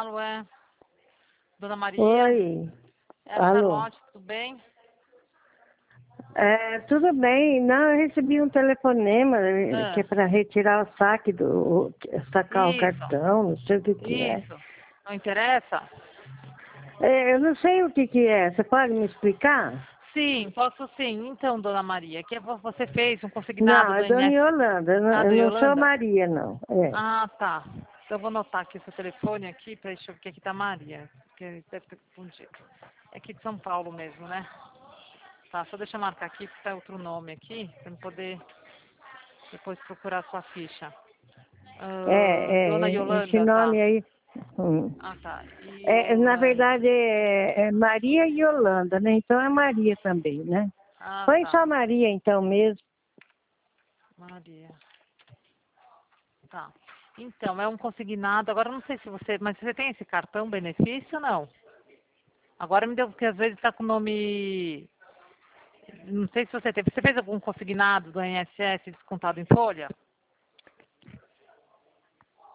Alô, Dona Maria? Oi, É a alô. Charlotte, tudo bem? Tudo bem? Não, eu recebi um telefonema que Ah, é para retirar o saque sacar o isso, cartão, não sei o que é. isso. Não interessa? Eu não sei o que é. Você pode me explicar? Sim, posso sim. Então, Dona Maria, que você fez um consignado Não, do é Dona INSS. Yolanda. Ah, Eu do não sou Yolanda? Maria, não. Ah, tá. Então eu vou anotar aqui o seu telefone aqui, para deixa eu ver que aqui tá Maria, porque deve ter confundido. É aqui de São Paulo mesmo, né? Tá, só deixa eu marcar aqui, porque tá outro nome aqui, para eu poder depois procurar a sua ficha. Dona Esse Yolanda, tá. nome aí. hum. Ah, tá. E Na verdade, é Maria Yolanda, né? Então é Maria também, né? Ah, Põe tá. só Maria então mesmo. Maria. Tá. Então, é um consignado. Agora, eu não sei se você. Mas você tem esse cartão benefício ou não? Agora me deu, porque às vezes está com o nome. Não sei se você teve. Você fez algum consignado do INSS descontado em folha?